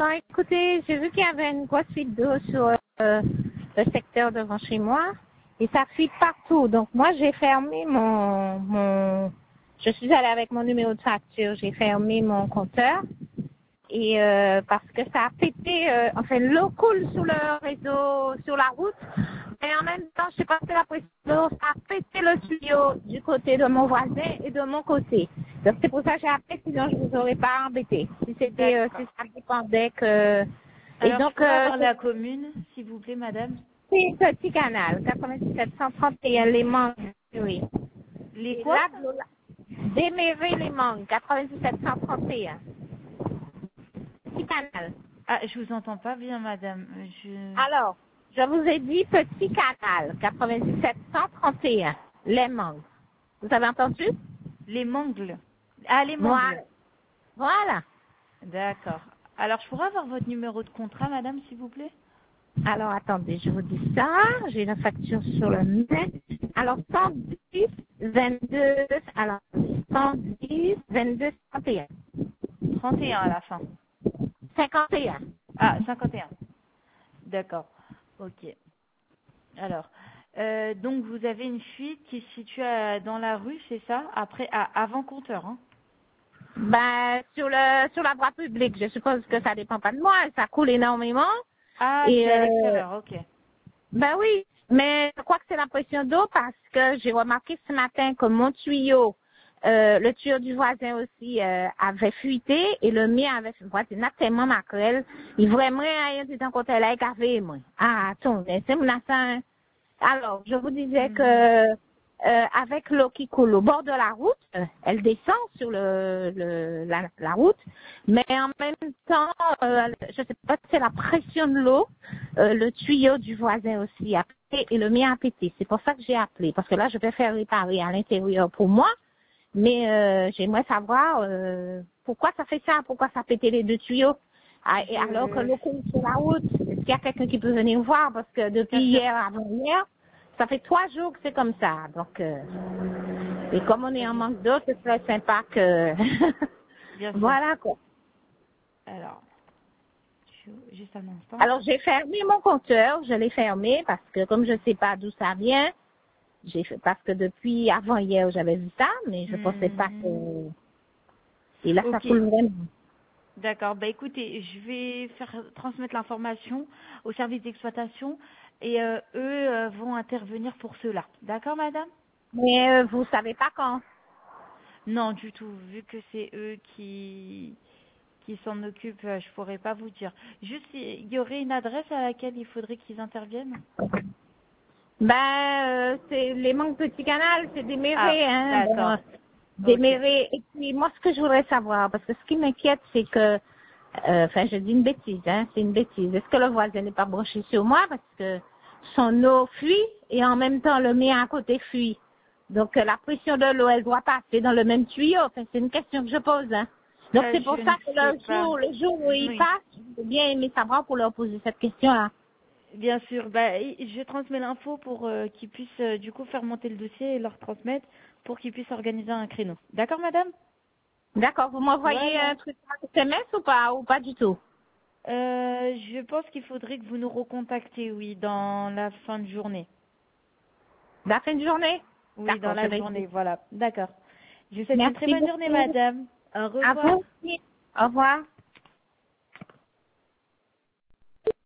bon, écoutez, j'ai vu qu'il y avait une grosse fuite d'eau sur le secteur devant chez moi et ça fuite partout. Donc, moi, j'ai fermé je suis allée avec mon numéro de facture, j'ai fermé mon compteur et parce que ça a pété, enfin, l'eau coule sur le réseau, sur la route. Et en même temps, je sais pas si c'est la pression d'eau, ça a pété le tuyau du côté de mon voisin et de mon côté. Donc c'est pour ça que j'ai appelé, sinon je vous aurais pas embêté. Si c'était, si ça dépendait que... Et Alors, donc, je pourrais avoir la commune, s'il vous plaît, madame? c'est Petit Canal, 9731, les mangues, oui. Les Et quoi? là, Démévé les mangues, 9731. Petit Canal. Ah, je vous entends pas bien, madame. Alors, je vous ai dit Petit Canal, 9731, les mangues. Vous avez entendu? Les mangles. Ah, les Voilà. mangles. Voilà. D'accord. Alors, je pourrais avoir votre numéro de contrat, madame, s'il vous plaît? Alors, attendez, je vous dis ça. J'ai la facture sur le net. Alors, 110, 22, alors, 110, 22, 51. 31 à la fin. 51. Ah, 51. D'accord. Ok. Alors, donc vous avez une fuite qui se situe dans la rue, c'est ça? Après, avant compteur, hein? Ben, sur la voie publique, je suppose que ça dépend pas de moi. Ça coule énormément. Ah, Et, c'est à l'extérieur, ok. ben oui. Mais je crois que c'est la pression d'eau parce que j'ai remarqué ce matin que mon tuyau, le tuyau du voisin aussi avait fuité et le mien avait fuité. Tellement maquerelle. Il vraiment rien d'un côté là et moi. Ah, attendez, c'est mon assassin. Alors, je vous disais que avec l'eau qui coule au bord de la route, elle descend sur la route, mais en même temps, je sais pas si c'est la pression de l'eau, le tuyau du voisin aussi a pété et le mien a pété. C'est pour ça que j'ai appelé, parce que là, je vais faire réparer à l'intérieur pour moi, mais j'aimerais savoir pourquoi ça fait ça, pourquoi ça a pété les deux tuyaux. Ah, et alors que l'eau coule sur la route, est-ce qu'il y a quelqu'un qui peut venir voir? Parce que depuis Bien sûr. hier, avant-hier, ça fait 3 jours que c'est comme ça. Donc, et comme on est en manque d'eau, ce serait sympa que... Bien sûr. Voilà quoi. Alors, juste un instant. Alors, j'ai fermé mon compteur, je l'ai fermé parce que comme je ne sais pas d'où ça vient, j'ai fait parce que depuis avant-hier, j'avais vu ça, mais je ne pensais pas que... Et là, ça Ok. coule vraiment. D'accord. Bah écoutez, je vais transmettre l'information au service d'exploitation et eux vont intervenir pour cela. D'accord, madame? Mais vous savez pas quand. Non, du tout. Vu que c'est eux qui s'en occupent, je pourrais pas vous dire. Juste, il y aurait une adresse à laquelle il faudrait qu'ils interviennent? Ben, c'est les manques Petit Canal, c'est des Ah, mérés, hein. d'accord. Bon, des Ok. mérés. Et puis, moi, ce que je voudrais savoir, parce que ce qui m'inquiète, c'est que, enfin, je dis une bêtise, hein, c'est une bêtise. Est-ce que le voisin n'est pas branché sur moi parce que son eau fuit et en même temps le mien à côté fuit. Donc, la pression de l'eau, elle doit passer dans le même tuyau. Enfin, c'est une question que je pose, hein. Donc, c'est pour Je ne ça que sais pas. le jour où il Oui. passe, j'ai bien aimé savoir pour leur poser cette question-là. Bien sûr, bah, je transmets l'info pour qu'ils puissent du coup faire monter le dossier et leur transmettre pour qu'ils puissent organiser un créneau. D'accord, madame? D'accord, vous m'envoyez Voilà. un truc par SMS ou pas du tout? Je pense qu'il faudrait que vous nous recontactez, oui, dans la fin de journée. La fin de journée? Oui, dans D'accord, je la vais journée, essayer. voilà. D'accord. Je vous souhaite une très Merci bonne journée, beaucoup. madame. Au À revoir. vous aussi. Au revoir.